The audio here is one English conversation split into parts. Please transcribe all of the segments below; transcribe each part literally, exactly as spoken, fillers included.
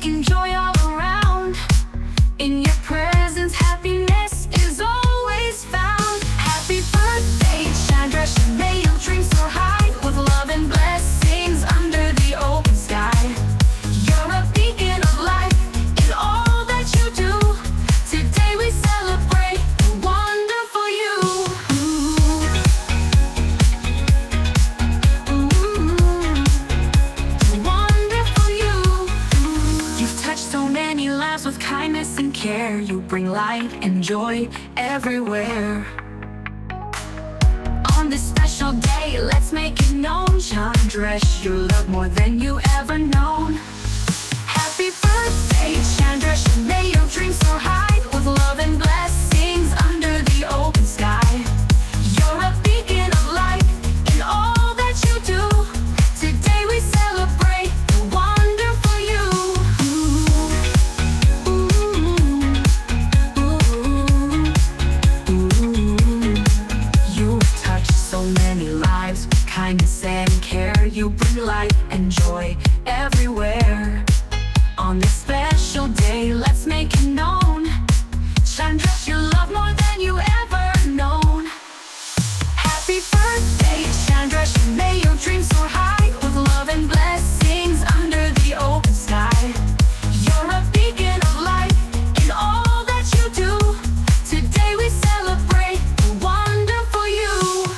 making joy all around. In your presence, happiness is always found. Happy birthday, Chandresh, may your dreams soar high with love and blessings under the open sky. You're a beacon of light in all that you do. Today we celebrate the wonderful you. Wonderful you. You've touched so many lives with kindness and care. You bring light and joy everywhere. On this special day, let's make it known, Chandresh, you love more than you ever known. Happy birthday, Chandresh, may your dreams soar high with love and blessings under the open sky. You're a beacon of light in all that you do. Today we celebrate the wonderful you. You've touched so many lives with kindness and care. You bring light and joy everywhere. On this special day, let's make it known, Chandresh, you love more than you ever known. Happy birthday, Chandresh, may your dreams soar high with love and blessings under the open sky. You're a beacon of light in all that you do. Today we celebrate the wonderful you.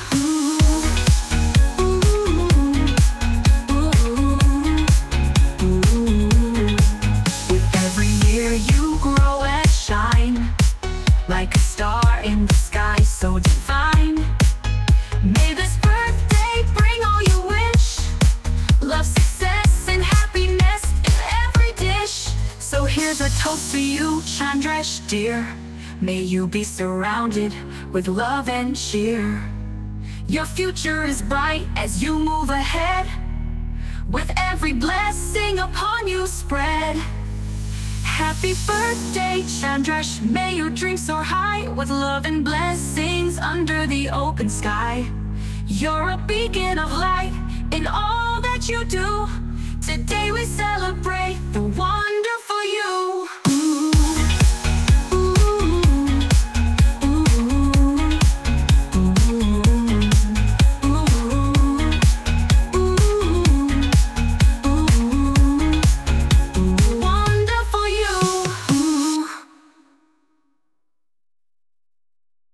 With every year you grow and shine, like a star in the sky so divine. May this birthday bring all you wish, love, success, and happiness in every dish. So here's a toast to you, Chandresh dear. May you be surrounded with love and cheer. Your future is bright as you move ahead, with every blessing upon you spread. Happy birthday, Chandresh, may your dreams soar high with love and blessings under the open sky. You're a beacon of light in all that you do. Today we celebrate